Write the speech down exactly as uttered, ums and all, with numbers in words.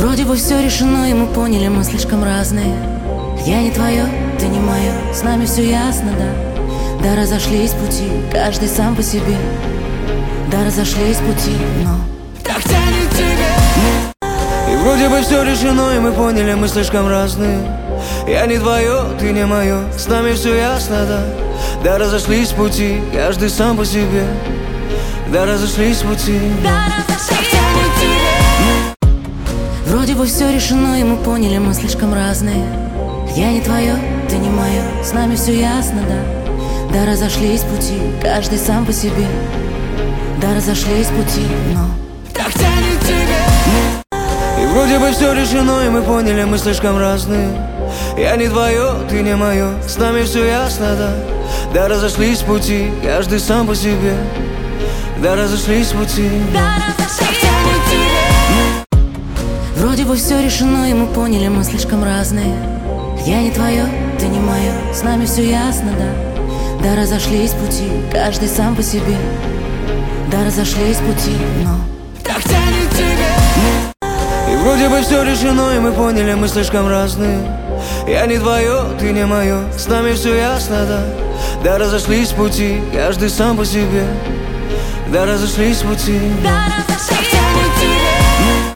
Вроде бы все решено, и мы поняли, мы слишком разные. Я не твое, ты не мое, с нами все ясно, да. Да, разошлись пути, каждый сам по себе. Да, разошлись пути, но так тянет тебя. И вроде бы все решено, и мы поняли, мы слишком разные. Я не твое, ты не мое, с нами все ясно, да. Да, разошлись пути, каждый сам по себе. Да, разошлись пути, но так тянет тебя. Вроде бы все решено, и мы поняли, мы слишком разные. Я не твое, ты не мое, с нами все ясно, да. Да, разошлись пути, каждый сам по себе. Да, разошлись пути, но так тянет тебя. И вроде бы все решено, и мы поняли, мы слишком разные. Я не твое, ты не мое, с нами все ясно, да. Да, разошлись пути, каждый сам по себе. Да, разошлись пути, но так тянет тебя. вроде бы все решено, и мы поняли, мы слишком разные. Я не твое, ты не мое, с нами все ясно, да. Да, разошлись пути, каждый сам по себе. Да, разошлись пути, но так тянет тебя. И вроде бы все решено, и мы поняли, мы слишком разные. Я не твое, ты не мое, с нами все ясно, да. Да, разошлись пути, каждый сам по себе. Да, разошлись пути, но